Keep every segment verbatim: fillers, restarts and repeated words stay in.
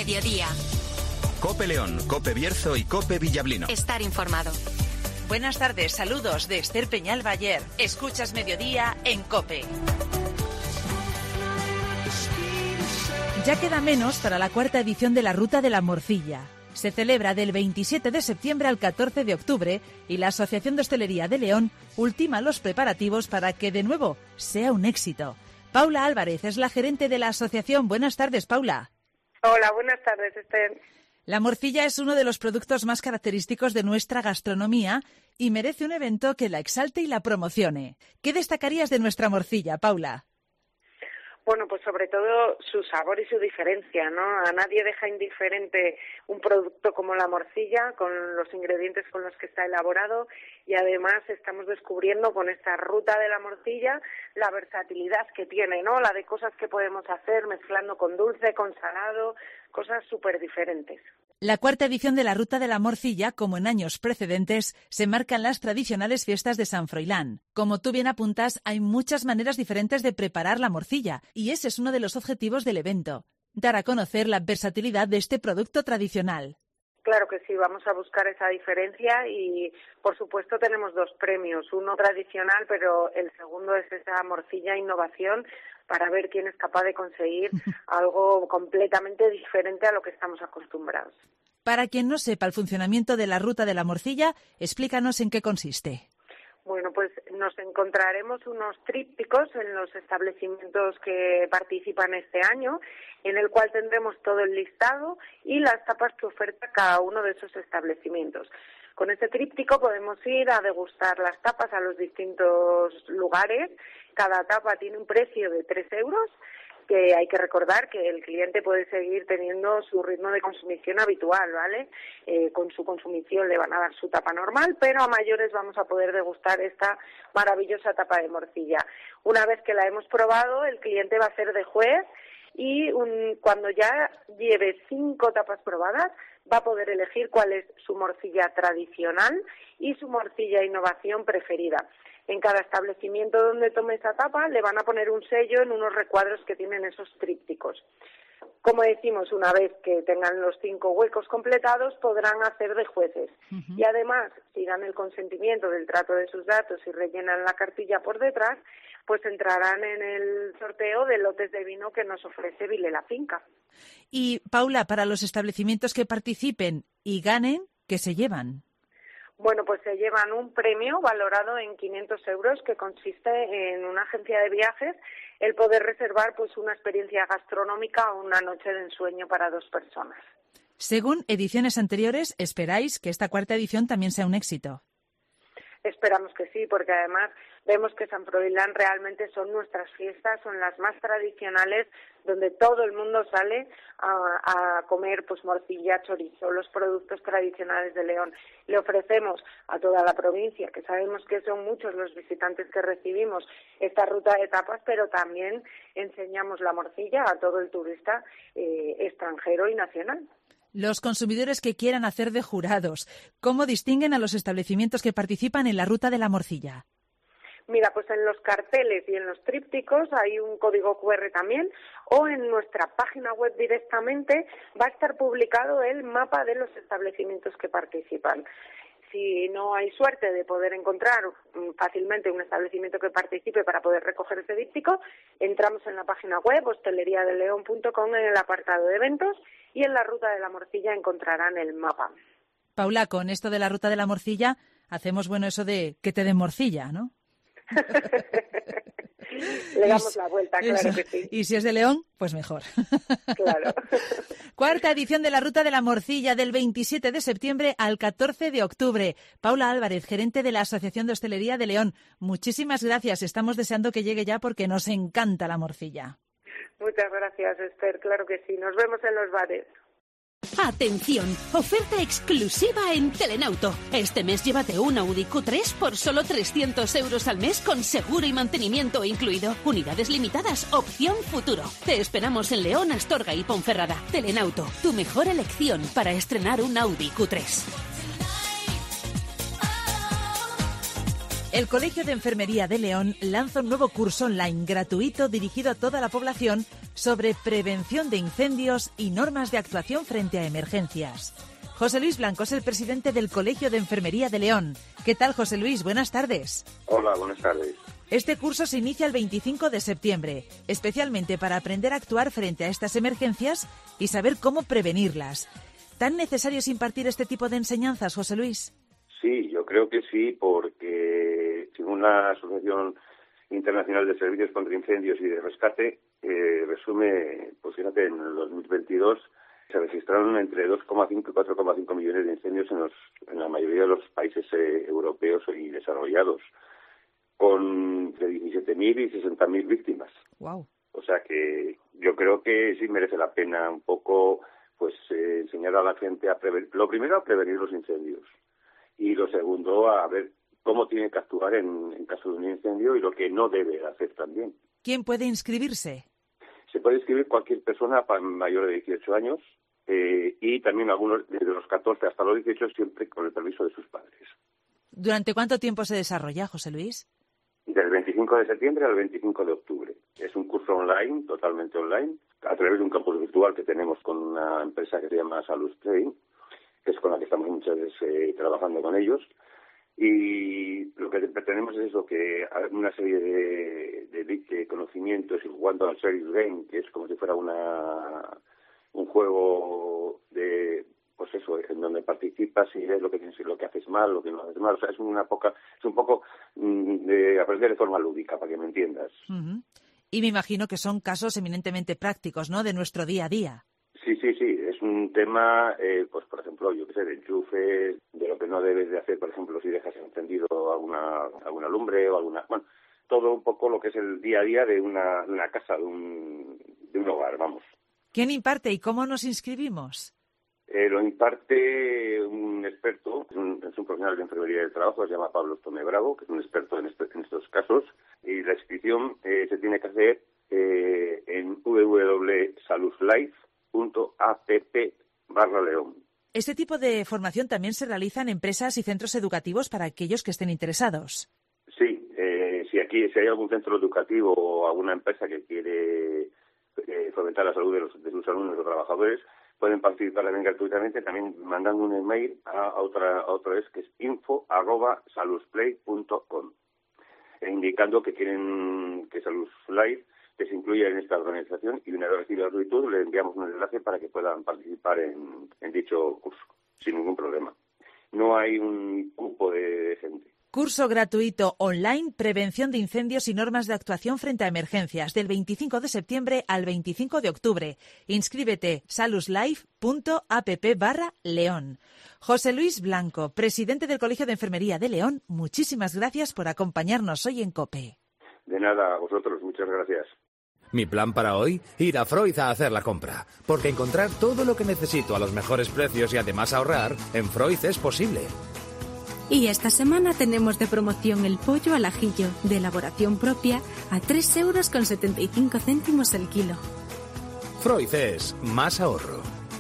mediodía. COPE León, COPE Bierzo y COPE Villablino. Estar informado. Buenas tardes, saludos de Esther Peñal Bayer. Escuchas Mediodía en COPE. Ya queda menos para la cuarta edición de la Ruta de la Morcilla. Se celebra del veintisiete de septiembre al catorce de octubre y la Asociación de Hostelería de León ultima los preparativos para que de nuevo sea un éxito. Paula Álvarez es la gerente de la asociación. Buenas tardes, Paula. Hola, buenas tardes, Esther. La morcilla es uno de los productos más característicos de nuestra gastronomía y merece un evento que la exalte y la promocione. ¿Qué destacarías de nuestra morcilla, Paula? Bueno, pues sobre todo su sabor y su diferencia, ¿no? A nadie deja indiferente un producto como la morcilla, con los ingredientes con los que está elaborado, y además estamos descubriendo con esta ruta de la morcilla la versatilidad que tiene, ¿no? La de cosas que podemos hacer mezclando con dulce, con salado, cosas súper diferentes. La cuarta edición de la Ruta de la Morcilla, como en años precedentes, se marcan las tradicionales fiestas de San Froilán. Como tú bien apuntas, hay muchas maneras diferentes de preparar la morcilla, y ese es uno de los objetivos del evento, dar a conocer la versatilidad de este producto tradicional. Claro que sí, vamos a buscar esa diferencia y, por supuesto, tenemos dos premios, uno tradicional, pero el segundo es esa morcilla innovación, para ver quién es capaz de conseguir algo completamente diferente a lo que estamos acostumbrados. Para quien no sepa el funcionamiento de la Ruta de la Morcilla, explícanos en qué consiste. Bueno, pues nos encontraremos unos trípticos en los establecimientos que participan este año, en el cual tendremos todo el listado y las tapas que oferta cada uno de esos establecimientos. Con este tríptico podemos ir a degustar las tapas a los distintos lugares. Cada tapa tiene un precio de tres euros, que hay que recordar que el cliente puede seguir teniendo su ritmo de consumición habitual, ¿vale? Eh, con su consumición le van a dar su tapa normal, pero a mayores vamos a poder degustar esta maravillosa tapa de morcilla. Una vez que la hemos probado, el cliente va a ser de juez y un, cuando ya lleve cinco tapas probadas, va a poder elegir cuál es su morcilla tradicional y su morcilla innovación preferida. En cada establecimiento donde tome esa tapa le van a poner un sello en unos recuadros que tienen esos trípticos. Como decimos, una vez que tengan los cinco huecos completados, podrán hacer de jueces. Uh-huh. Y además, si dan el consentimiento del trato de sus datos y rellenan la cartilla por detrás, pues entrarán en el sorteo de lotes de vino que nos ofrece Vile la Finca. Y, Paula, para los establecimientos que participen y ganen, ¿qué se llevan? Bueno, pues se llevan un premio valorado en quinientos euros que consiste en una agencia de viajes, el poder reservar pues una experiencia gastronómica o una noche de ensueño para dos personas. Según ediciones anteriores, esperáis que esta cuarta edición también sea un éxito. Esperamos que sí, porque además vemos que San Froilán realmente son nuestras fiestas, son las más tradicionales, donde todo el mundo sale a, a comer pues morcilla, chorizo, los productos tradicionales de León. Le ofrecemos a toda la provincia, que sabemos que son muchos los visitantes que recibimos, esta ruta de tapas, pero también enseñamos la morcilla a todo el turista eh, extranjero y nacional. Los consumidores que quieran hacer de jurados, ¿cómo distinguen a los establecimientos que participan en la Ruta de la Morcilla? Mira, pues en los carteles y en los trípticos hay un código cu erre también, o en nuestra página web directamente va a estar publicado el mapa de los establecimientos que participan. Si no hay suerte de poder encontrar fácilmente un establecimiento que participe para poder recoger ese tríptico, entramos en la página web hostelería de león punto com en el apartado de eventos y en la Ruta de la Morcilla encontrarán el mapa. Paula, con esto de la Ruta de la Morcilla, hacemos bueno eso de que te den morcilla, ¿no? Le damos la vuelta, claro eso. Que sí. Y si es de León, pues mejor. Claro. Cuarta edición de la Ruta de la Morcilla del veintisiete de septiembre al catorce de octubre. Paula Álvarez, gerente de la Asociación de Hostelería de León. Muchísimas gracias. Estamos deseando que llegue ya porque nos encanta la morcilla. Muchas gracias, Esther. Claro que sí. Nos vemos en los bares. Atención, oferta exclusiva en Telenauto. Este mes llévate un Audi cu tres por solo trescientos euros al mes con seguro y mantenimiento incluido. Unidades limitadas, opción futuro. Te esperamos en León, Astorga y Ponferrada. Telenauto, tu mejor elección para estrenar un Audi cu tres. El Colegio de Enfermería de León lanza un nuevo curso online gratuito dirigido a toda la población sobre prevención de incendios y normas de actuación frente a emergencias. José Luis Blanco es el presidente del Colegio de Enfermería de León. ¿Qué tal, José Luis? Buenas tardes. Hola, buenas tardes. Este curso se inicia el veinticinco de septiembre, especialmente para aprender a actuar frente a estas emergencias y saber cómo prevenirlas. ¿Tan necesario es impartir este tipo de enseñanzas, José Luis? Sí, yo creo que sí, porque según la Asociación Internacional de Servicios contra Incendios y de Rescate, eh, resume, pues fíjate, en el dos mil veintidós se registraron entre dos coma cinco y cuatro coma cinco millones de incendios en, los, en la mayoría de los países eh, europeos y desarrollados, con de diecisiete mil y sesenta mil víctimas. Wow. O sea que yo creo que sí merece la pena un poco pues eh, enseñar a la gente a prevenir, lo primero a prevenir los incendios y lo segundo a ver cómo tiene que actuar en, en caso de un incendio y lo que no debe hacer también. ¿Quién puede inscribirse? Se puede inscribir cualquier persona mayor de dieciocho años eh, y también algunos desde los catorce hasta los dieciocho siempre con el permiso de sus padres. ¿Durante cuánto tiempo se desarrolla, José Luis? Del veinticinco de septiembre al veinticinco de octubre. Es un curso online, totalmente online, a través de un campus virtual que tenemos con una empresa que se llama SalusPlay, que es con la que estamos muchas veces eh, trabajando con ellos. Y lo que pretendemos es eso, que hay una serie de, de, de conocimientos y jugando al Serious Game, que es como si fuera una un juego de, pues eso, en donde participas y ves lo que tienes, lo que haces mal, lo que no haces mal. O sea, es una poca, es un poco mm, de aprender de forma lúdica, para que me entiendas. Uh-huh. Y me imagino que son casos eminentemente prácticos, ¿no?, de nuestro día a día. Sí, sí, sí. Es un tema, eh, pues por ejemplo, yo qué sé, de enchufes, de lo que no debes de hacer, por ejemplo, si dejas encendido alguna alguna lumbre o alguna... Bueno, todo un poco lo que es el día a día de una, una casa, de un, de un hogar, vamos. ¿Quién imparte y cómo nos inscribimos? Eh, lo imparte un experto, es un, es un profesional de enfermería del trabajo, se llama Pablo Tome Bravo, que es un experto en, este, en estos casos, y la inscripción eh, se tiene que hacer eh, en w w w punto saluslife punto app barra León. Este tipo de formación también se realiza en empresas y centros educativos para aquellos que estén interesados. Sí, eh, si aquí si hay algún centro educativo o alguna empresa que quiere eh, fomentar la salud de, los, de sus alumnos o trabajadores, pueden participar también gratuitamente, también mandando un email a, a otra a otra vez que es info arroba salusplay punto com, e indicando que quieren que SalusLife que se incluya en esta organización y una vez recibida la solicitud le enviamos un enlace para que puedan participar en, en dicho curso, sin ningún problema. No hay un cupo de gente. Curso gratuito online, prevención de incendios y normas de actuación frente a emergencias, del veinticinco de septiembre al veinticinco de octubre. Inscríbete, saluslife punto app barra León. José Luis Blanco, presidente del Colegio de Enfermería de León, muchísimas gracias por acompañarnos hoy en COPE. De nada, a vosotros, muchas gracias. Mi plan para hoy, ir a Freud a hacer la compra. Porque encontrar todo lo que necesito a los mejores precios y además ahorrar, en Freud es posible. Y esta semana tenemos de promoción el pollo al ajillo, de elaboración propia, a tres euros con setenta y cinco céntimos el kilo. Freud es más ahorro.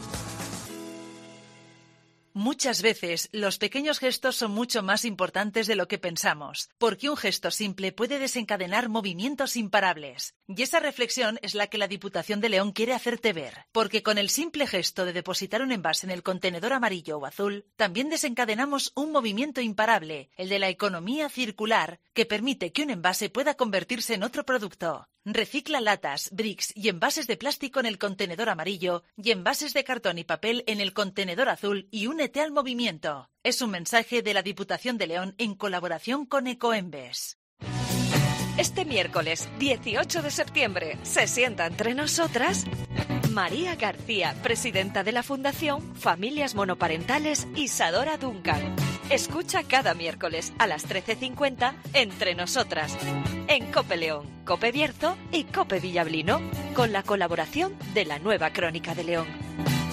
Muchas veces los pequeños gestos son mucho más importantes de lo que pensamos, porque un gesto simple puede desencadenar movimientos imparables. Y esa reflexión es la que la Diputación de León quiere hacerte ver, porque con el simple gesto de depositar un envase en el contenedor amarillo o azul, también desencadenamos un movimiento imparable, el de la economía circular, que permite que un envase pueda convertirse en otro producto. Recicla latas, bricks y envases de plástico en el contenedor amarillo y envases de cartón y papel en el contenedor azul y únete al movimiento. Es un mensaje de la Diputación de León en colaboración con Ecoembes. Este miércoles dieciocho de septiembre se sienta entre nosotras María García, presidenta de la Fundación Familias Monoparentales Isadora Duncan. Escucha cada miércoles a las trece cincuenta Entre Nosotras, en COPE León, COPE Bierzo y COPE Villablino, con la colaboración de la Nueva Crónica de León.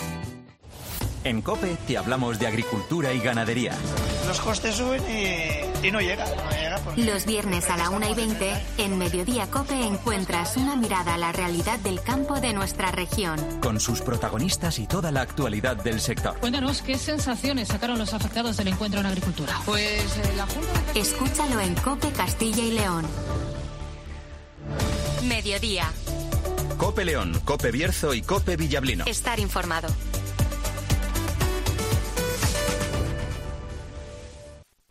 En COPE te hablamos de agricultura y ganadería. Los costes suben y y no llega, no llega. Porque Los viernes a la una y veinte, en Mediodía Cope encuentras una mirada a la realidad del campo de nuestra región. Con sus protagonistas y toda la actualidad del sector. Cuéntanos qué sensaciones sacaron los afectados del encuentro en agricultura. Pues eh, la Junta... Escúchalo en Cope Castilla y León. Mediodía. Cope León, Cope Bierzo y Cope Villablino. Estar informado.